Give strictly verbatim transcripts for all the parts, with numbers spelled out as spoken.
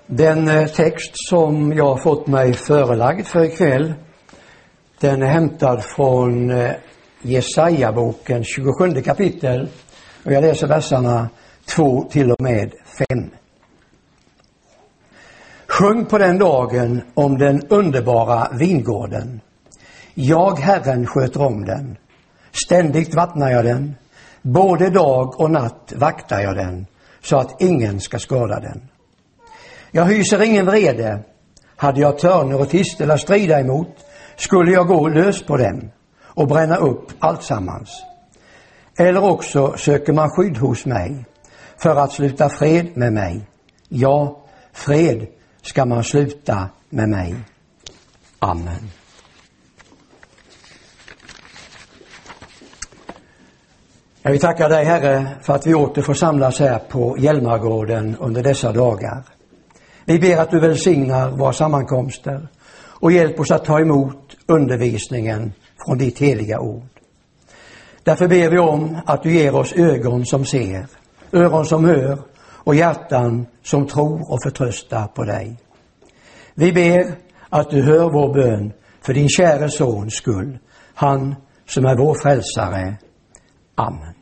Den text som jag har fått mig förelagd för ikväll, den är hämtad från Jesaja-boken tjugosjunde kapitel, och jag läser verserna två till och med fem. Sjung på den dagen om den underbara vingården. Jag, Herren, sköter om den. Ständigt vattnar jag den. Både dag och natt vaktar jag den, så att ingen ska skada den. Jag hyser ingen vrede. Hade jag törner och tistel att strida emot, skulle jag gå lös på dem och bränna upp allt sammans. Eller också söker man skydd hos mig för att sluta fred med mig. Ja, fred ska man sluta med mig. Amen. Jag vill tacka dig, Herre, för att vi åter får samlas här på Hjälmargården under dessa dagar. Vi ber att du välsignar våra sammankomster och hjälp oss att ta emot undervisningen från ditt heliga ord. Därför ber vi om att du ger oss ögon som ser, öron som hör och hjärtan som tror och förtröstar på dig. Vi ber att du hör vår bön för din kära sons skull, han som är vår frälsare. Amen.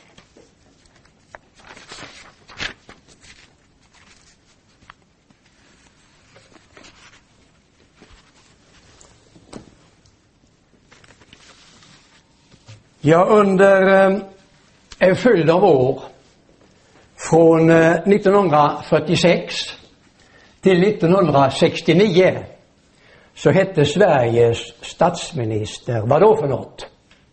Ja, under eh, en följd av år från eh, nittonhundrafyrtiosex till nittonhundrasextionio så hette Sveriges statsminister, vad då för något?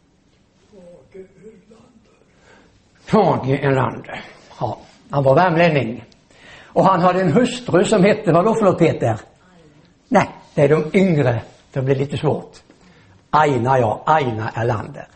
Tage Erlander. Ja, han var värmlänning. Och han hade en hustru som hette, vad då för något, Peter? Nej, det är de yngre. Det blir lite svårt. Aina, ja, Aina Erlander.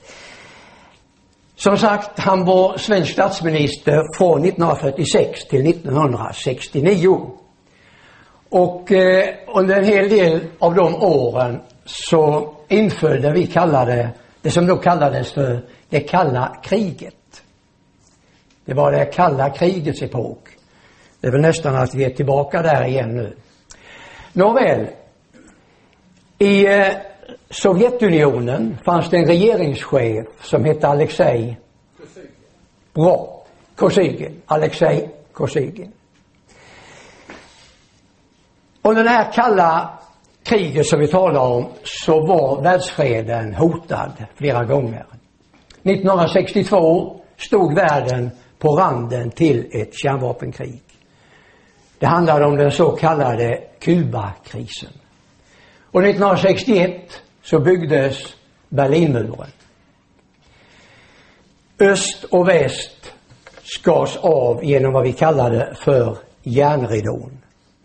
Som sagt, han var svensk statsminister från nittonhundrafyrtiosex till nittonhundrasextionio. Och eh, under en hel del av de åren så inföll det vi kallade, det som då kallades för det kalla kriget. Det var det kalla krigets epok. Det är väl nästan att vi är tillbaka där igen nu. Nåväl, i eh, Sovjetunionen fanns det en regeringschef som hette Alexej Bra, Kosygin. Alexej Kosygin. Och den här kalla kriget som vi talar om, så var världsfreden hotad flera gånger. nittonhundrasextiotvå stod världen på randen till ett kärnvapenkrig. Det handlade om den så kallade Kubakrisen. Och nittonhundrasextioett så byggdes Berlinmuren. Öst och väst skars av genom vad vi kallade för järnridån.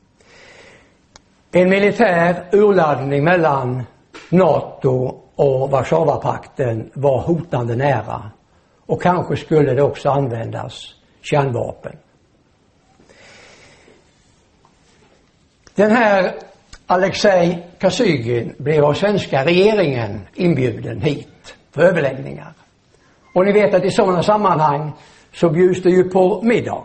En militär urladdning mellan NATO och Warszawapakten var hotande nära, och kanske skulle det också användas kärnvapen. Den här Alexej Kosygin blev av svenska regeringen inbjuden hit för överläggningar. Och ni vet att i sådana sammanhang så bjuds det ju på middag.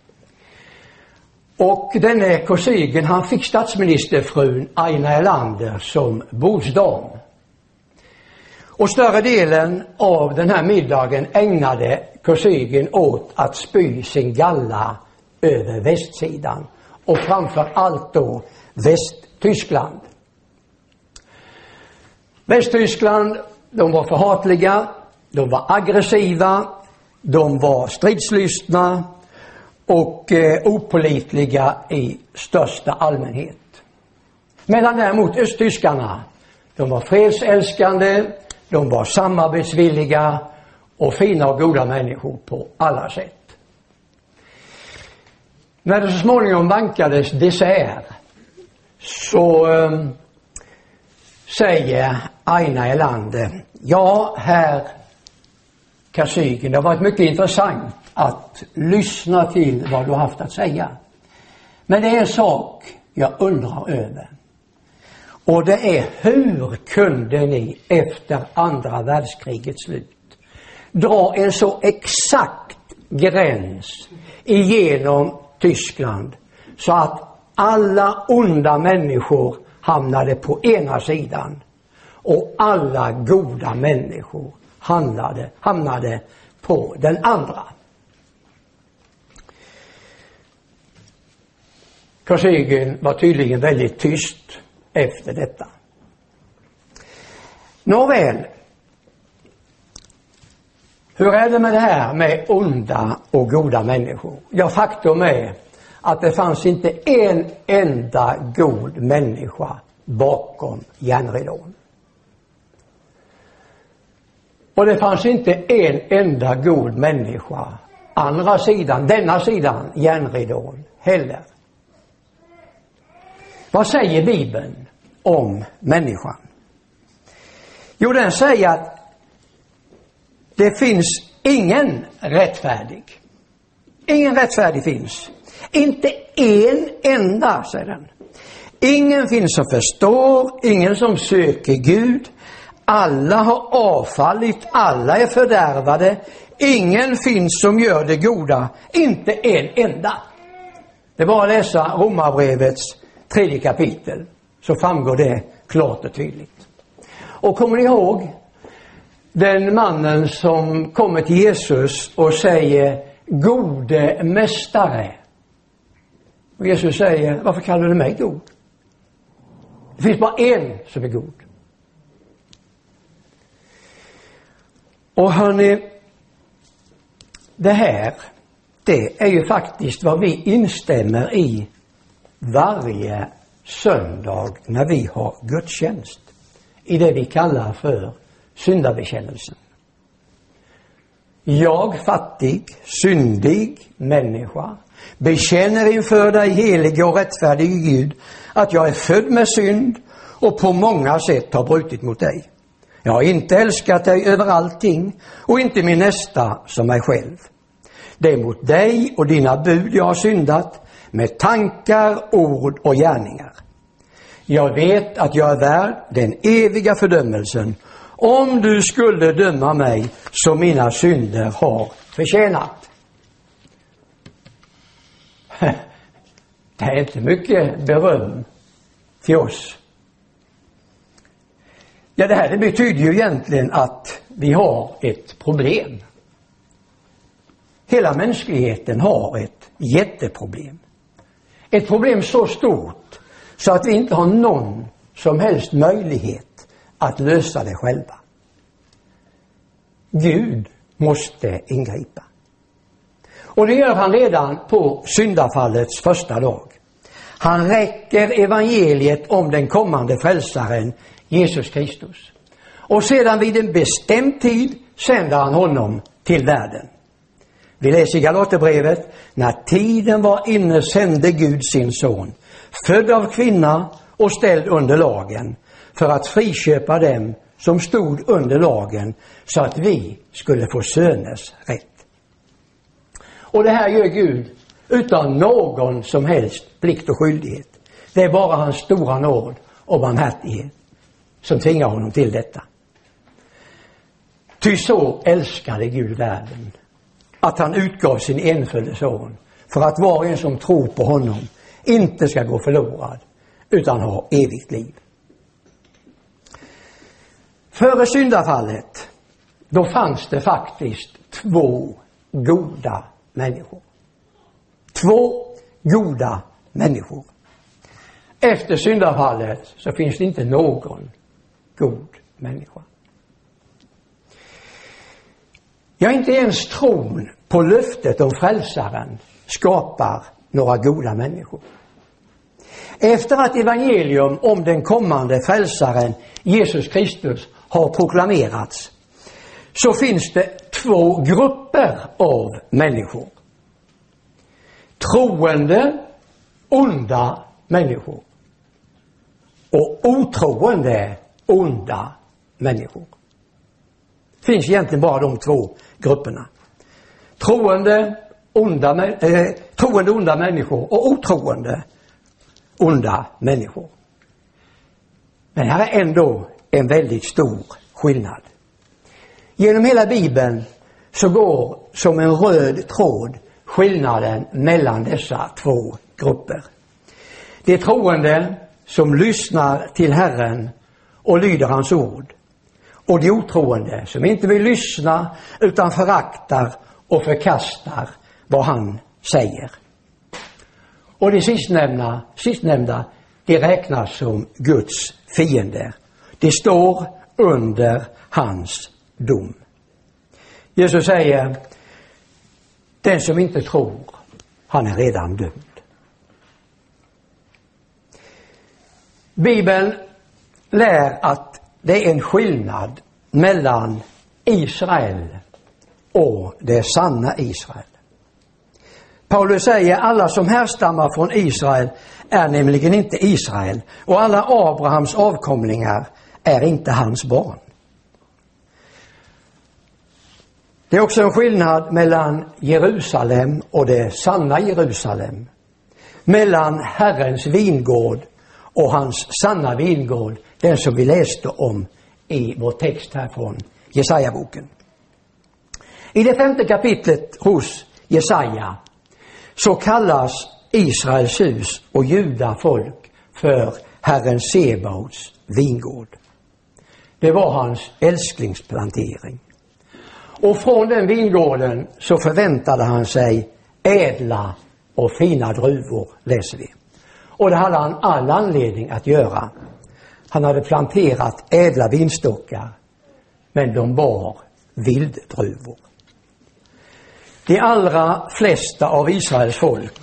Och denne Kosygin, han fick statsministerfrun Aina Erlander som bordsdam. Och större delen av den här middagen ägnade Kosygin åt att spy sin galla över västsidan. Och framför allt då Västtyskland. Västtyskland, de var förhatliga, de var aggressiva, de var stridslystna och eh, opålitliga i största allmänhet. Medan däremot östtyskarna, de var fredsälskande, de var samarbetsvilliga och fina och goda människor på alla sätt. När det så småningom vankades dessert så eh, säger Aina Erlander: ja, herr Kosygin, det har varit mycket intressant att lyssna till vad du har haft att säga. Men det är en sak jag undrar över. Och det är, hur kunde ni efter andra världskrigets slut dra en så exakt gräns igenom Tyskland så att Alla onda människor hamnade på ena sidan och alla goda människor hamnade, hamnade på den andra. Karl var tydligen väldigt tyst efter detta. Nåväl, hur är det med det här med onda och goda människor? Ja, faktum är att det fanns inte en enda god människa bakom järnridån. Och det fanns inte en enda god människa andra sidan, denna sidan järnridån heller. Vad säger Bibeln om människan? Jo, den säger att det finns ingen rättfärdig. Ingen rättfärdig finns. Inte en enda, säger den. Ingen finns som förstår, ingen som söker Gud. Alla har avfallit, alla är fördärvade. Ingen finns som gör det goda, inte en enda. Det var att läsa Romarbrevets tredje kapitel, så framgår det klart och tydligt. Och kommer ni ihåg den mannen som kommer till Jesus och säger: gode mästare? Och Jesus säger: varför kallar du mig god? Det finns bara en som är god. Och hörni, det här, det är ju faktiskt vad vi instämmer i varje söndag när vi har gudstjänst, i det vi kallar för syndabekännelsen. Jag, fattig, syndig människa, bekänner inför dig, helige och rättfärdige Gud, att jag är född med synd och på många sätt har brutit mot dig. Jag har inte älskat dig över allting och inte min nästa som mig själv. Det är mot dig och dina bud jag har syndat med tankar, ord och gärningar. Jag vet att jag är värd den eviga fördömelsen om du skulle döma mig som mina synder har förtjänat. Det är inte mycket beröm till oss. Ja, det här det betyder ju egentligen att vi har ett problem. Hela mänskligheten har ett jätteproblem. Ett problem så stort så att vi inte har någon som helst möjlighet att lösa det själva. Gud måste ingripa. Och det gör han redan på syndafallets första dag. Han räcker evangeliet om den kommande frälsaren Jesus Kristus. Och sedan vid en bestämd tid sänder han honom till världen. Vi läser i Galaterbrevet: när tiden var inne sände Gud sin son, född av kvinna och ställd under lagen, för att friköpa dem som stod under lagen, så att vi skulle få söners rätt. Och det här gör Gud utan någon som helst plikt och skyldighet. Det är bara hans stora nåd och barmhärtighet som tvingar honom till detta. Ty så älskade Gud världen, att han utgav sin enfödde son, för att var och en som tror på honom inte ska gå förlorad utan ha evigt liv. Före syndafallet, då fanns det faktiskt två goda människor. Två goda människor. Efter syndafallet så finns det inte någon god människa. Ja, inte ens tron på löftet om frälsaren skapar några goda människor. Efter att evangelium om den kommande frälsaren Jesus Kristus har proklamerats, så finns det två grupper av människor. Troende, onda människor. Och otroende, onda människor. Det finns egentligen bara de två grupperna. Troende, onda, eh, troende, onda människor och otroende, onda människor. Men här är ändå en väldigt stor skillnad. Genom hela Bibeln så går som en röd tråd skillnaden mellan dessa två grupper. De troende som lyssnar till Herren och lyder hans ord. Och de otroende som inte vill lyssna utan föraktar och förkastar vad han säger. Och de sistnämnda, sistnämnda de räknas som Guds fiender. De står under hans dom. Jesus säger, den som inte tror, han är redan dömd. Bibeln lär att det är en skillnad mellan Israel och det sanna Israel. Paulus säger, alla som härstammar från Israel är nämligen inte Israel, och alla Abrahams avkomlingar är inte hans barn. Det är också en skillnad mellan Jerusalem och det sanna Jerusalem. Mellan Herrens vingård och hans sanna vingård, den som vi läste om i vår text här från Jesaja-boken. I det femte kapitlet hos Jesaja så kallas Israels hus och Juda folk för Herren Sebaots vingård. Det var hans älsklingsplantering. Och från den vingården så förväntade han sig ädla och fina druvor, läser vi. Och det hade han all anledning att göra. Han hade planterat ädla vinstockar, men de bar vilddruvor. De allra flesta av Israels folk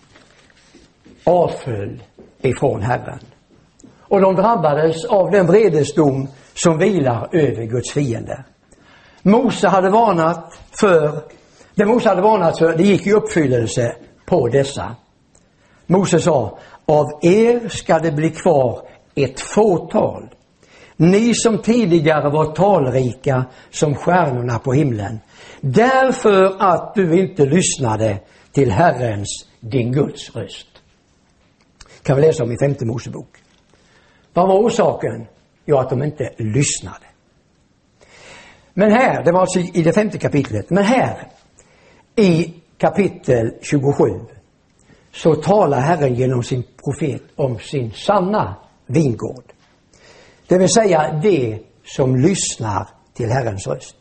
avföll ifrån Herren. Och de drabbades av den vredesdom som vilar över Guds fiender. Mose hade varnat för, det Mose hade varnat för, det gick i uppfyllelse på dessa. Mose sa, av er ska det bli kvar ett fåtal. Ni som tidigare var talrika som stjärnorna på himlen. Därför att du inte lyssnade till Herrens, din Guds röst. Kan vi läsa om i femte Mosebok. Vad var orsaken? Ja, att de inte lyssnade. Men här, det var alltså i det femte kapitlet, men här i kapitel tjugosju så talar Herren genom sin profet om sin sanna vingård. Det vill säga det som lyssnar till Herrens röst.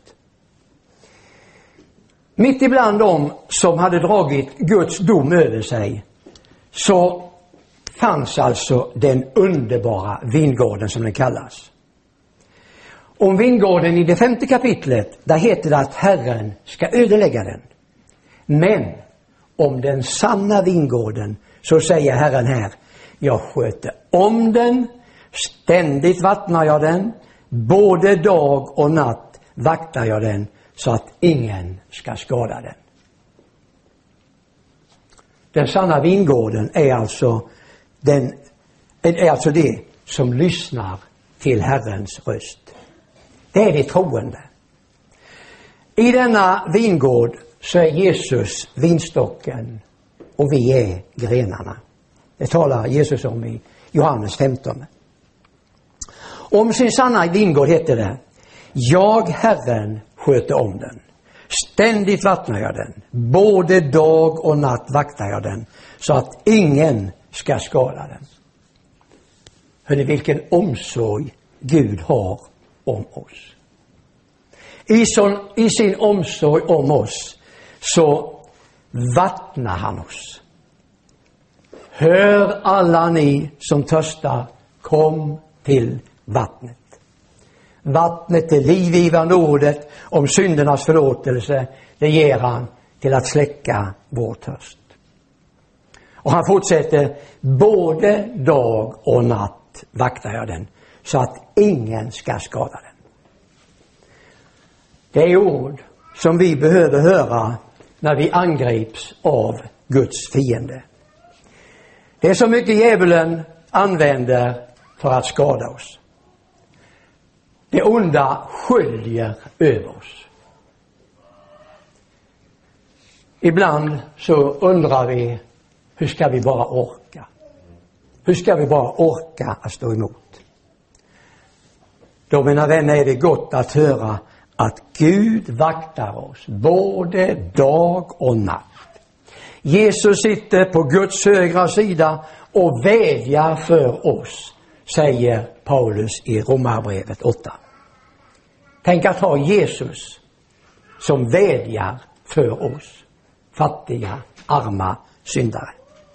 Mitt ibland dem som hade dragit Guds dom över sig så fanns alltså den underbara vingården som den kallas. Om vingården i det femte kapitlet, där heter det att Herren ska ödelägga den. Men om den sanna vingården så säger Herren här, jag sköter om den, ständigt vattnar jag den, både dag och natt vaktar jag den så att ingen ska skada den. Den sanna vingården är alltså, den, är alltså det som lyssnar till Herrens röst. Det är det troende. I denna vingård så är Jesus vinstocken och vi är grenarna. Det talar Jesus om i Johannes femton. Om sin sanna vingård heter det, jag Herren sköter om den. Ständigt vattnar jag den. Både dag och natt vaktar jag den så att ingen ska skada den. Hörrni, vilken omsorg Gud har om oss. I, son, I sin omsorg om oss så vattnar han oss. Hör alla ni som törstar, kom till vattnet. Vattnet är livgivande ordet om syndernas förlåtelse. Det ger han till att släcka vår törst. Och han fortsätter, både dag och natt vaktar jag den så att ingen ska skada den. Det är ord som vi behöver höra när vi angrips av Guds fiende. Det är så mycket djävulen använder för att skada oss. Det onda sköljer över oss. Ibland så undrar vi, hur ska vi bara orka? Hur ska vi bara orka att stå emot? Då, mina vänner, är det gott att höra att Gud vaktar oss både dag och natt. Jesus sitter på Guds högra sida och vädjar för oss, säger Paulus i Romarbrevet åtta. Tänk att ha Jesus som vädjar för oss, fattiga, arma syndare.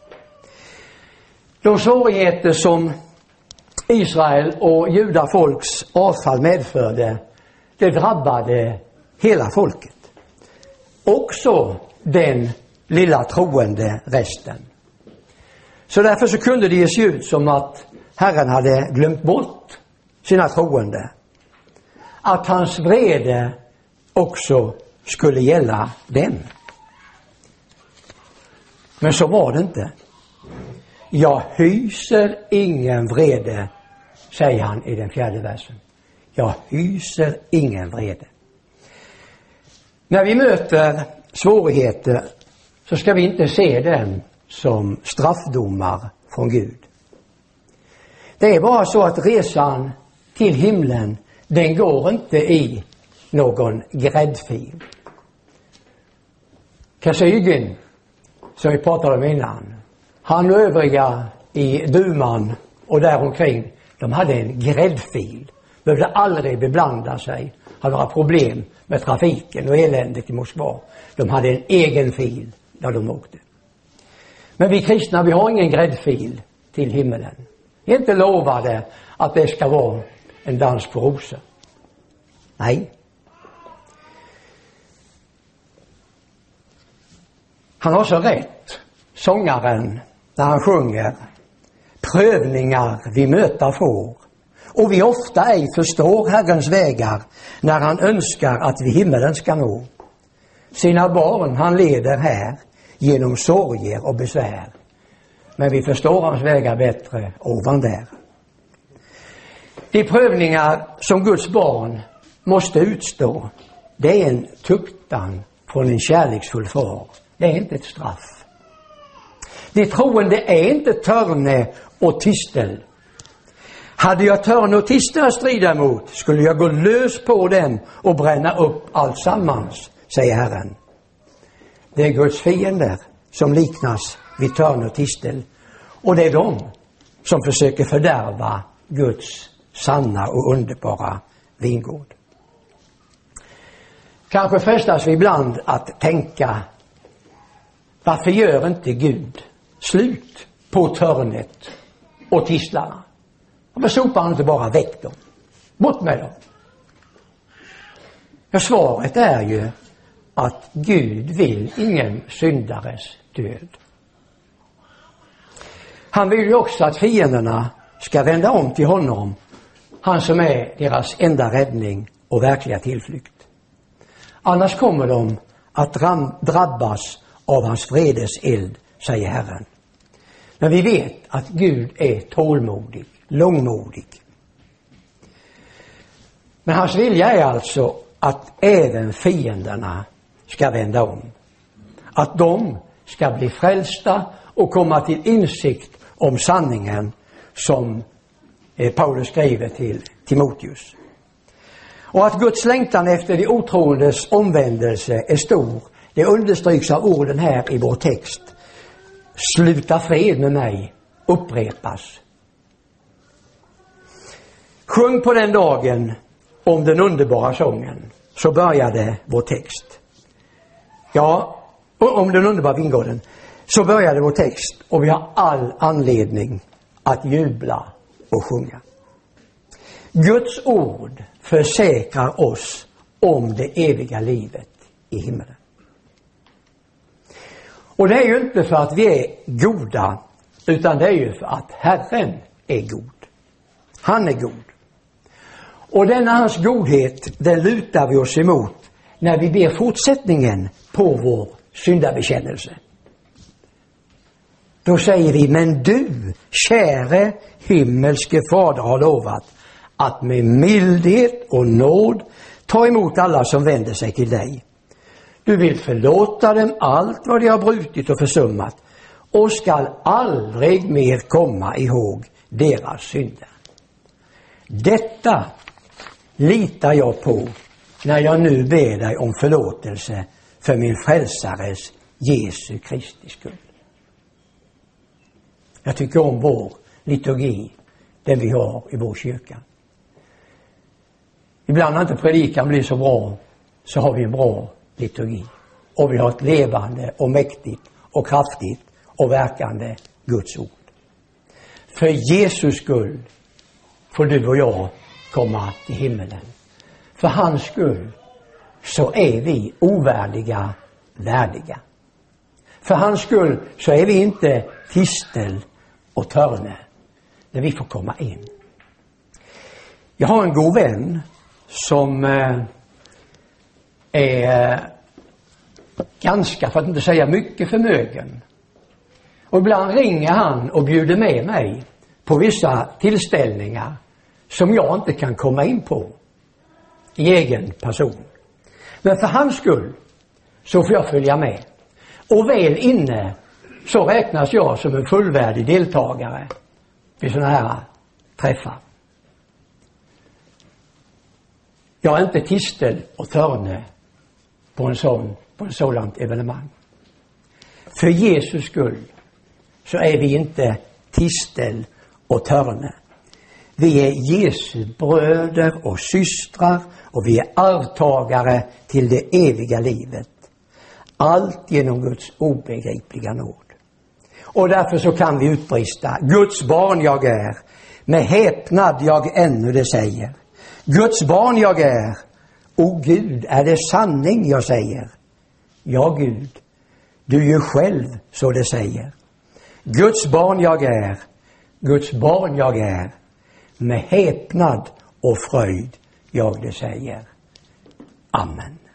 De svårigheter som Israel och judafolks avfall medförde, det drabbade hela folket. Också den lilla troende resten. Så därför så kunde det se ut som att Herren hade glömt bort sina troende. Att hans vrede också skulle gälla dem. Men så var det inte. Jag hyser ingen vrede, säger han i den fjärde versen. Jag hyser ingen vrede. När vi möter svårigheter så ska vi inte se dem som straffdomar från Gud. Det är bara så att resan till himlen, den går inte i någon gräddfil. Kosygin, som vi pratade om innan, han och övriga i duman och däromkring, de hade en gräddfil. Behövde aldrig beblanda sig, hade några problem med trafiken och eländet i Moskva. De hade en egen fil där de åkte. Men vi kristna, vi har ingen gräddfil till himmelen. Vi är inte lovade att det ska vara en dans på rosor. Nej. Han har så rätt, sångaren, när han sjunger: prövningar vi möta får, och vi ofta ej förstår Herrens vägar, när han önskar att vi himmelen ska nå. Sina barn han leder här genom sorger och besvär, men vi förstår hans vägar bättre ovan där. De prövningar som Guds barn måste utstå, det är en tuktan från en kärleksfull far. Det är inte ett straff. De troende är inte törne och tistel. Hade jag törne och tistel att strida mot, skulle jag gå lös på dem och bränna upp allt sammans, säger Herren. Det är Guds fiender som liknas vid törne och tistel, och det är de som försöker fördärva Guds sanna och underbara vingård. Kanske frestas vi ibland att tänka: varför gör inte Gud slut på törnet och tistlarna? Varför sopar han inte bara väck dem? Bort med dem. Ja, svaret är ju att Gud vill ingen syndares död. Han vill ju också att fienderna ska vända om till honom, han som är deras enda räddning och verkliga tillflykt. Annars kommer de att drabbas av hans vredes eld, säger Herren. Men vi vet att Gud är tålmodig, långmodig. Men hans vilja är alltså att även fienderna ska vända om. Att de ska bli frälsta och komma till insikt om sanningen, som Paulus skriver till Timoteus. Och att Guds längtan efter de otroendes omvändelse är stor, det understryks av orden här i vår text. Sluta fred med mig, upprepas. Sjung på den dagen om den underbara sången, så började vår text. Ja, om den underbara vingården, så började vår text, och vi har all anledning att jubla och sjunga. Guds ord försäkrar oss om det eviga livet i himmelen. Och det är ju inte för att vi är goda, utan det är ju för att Herren är god. Han är god. Och denna hans godhet, den lutar vi oss emot när vi ber fortsättningen på vår syndabekännelse. Då säger vi: men du, käre himmelske Fader, har lovat att med mildhet och nåd ta emot alla som vänder sig till dig. Du vill förlåta dem allt vad de har brutit och försummat, och skall aldrig mer komma ihåg deras synder. Detta litar jag på när jag nu ber dig om förlåtelse för min frälsares Jesu Kristi skull. Jag tycker om vår liturgi, den vi har i vår kyrka. Ibland när inte predikan blir så bra, så har vi en bra liturgi. Och vi har ett levande och mäktigt och kraftigt och verkande Guds ord. För Jesus skull får du och jag komma till himmelen. För hans skull så är vi ovärdiga värdiga. För hans skull så är vi inte tistel och törne när vi får komma in. Jag har en god vän som eh, är ganska, för att inte säga mycket, förmögen. Och ibland ringer han och bjuder med mig på vissa tillställningar som jag inte kan komma in på i egen person. Men för hans skull så får jag följa med. Och väl inne så räknas jag som en fullvärdig deltagare vid sådana här träffar. Jag är inte tistel och törne på en sån, på en sådant evenemang. För Jesus skull så är vi inte tistel och törne. Vi är Jesu bröder och systrar och vi är arvtagare till det eviga livet. Allt genom Guds obegripliga nåd. Och därför så kan vi utbrista: Guds barn jag är, med häpnad jag ännu det säger. Guds barn jag är, o Gud, är det sanning jag säger? Ja Gud, du ju själv så det säger. Guds barn jag är, Guds barn jag är, med häpnad och fröjd jag det säger. Amen.